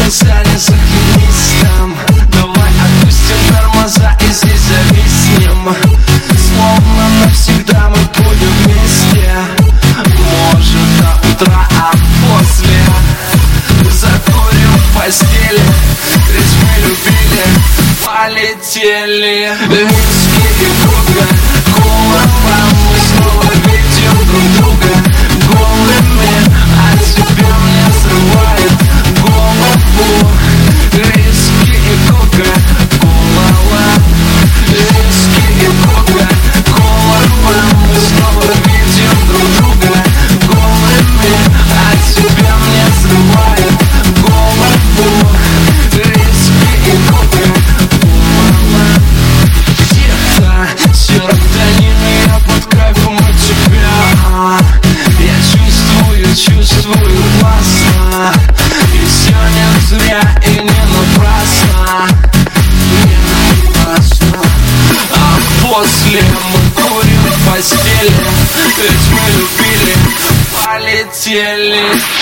стали захлестом. Давай отпустим тормоза и здесь зависнем. Словно навсегда мы будем вместе. Может до утра, а после закурим в постели. Ведь мы любили, полетели. Виски и кока-кола, мы снова видим друг друга голыми, а тебе мне срывает голову. Виски и кока-кола, виски и кока-кола, мы снова видим друг друга голыми, а тебе мне срывает голову. Виски и кока-кола. Где-то серотонин, я под кайфом от тебя. Я чувствую классно. И все не зря и не напрасно. Не напрасно. А после мы курим в постели. Ведь мы любили, полетели.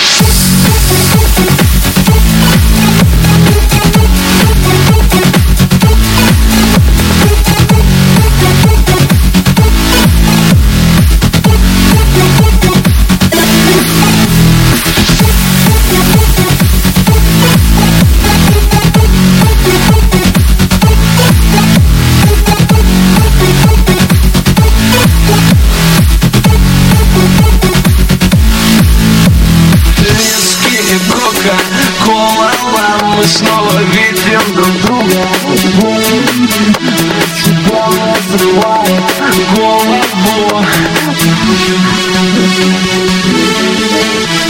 Кока-кола, мы снова видим друг друга. Тебя разрывает голову.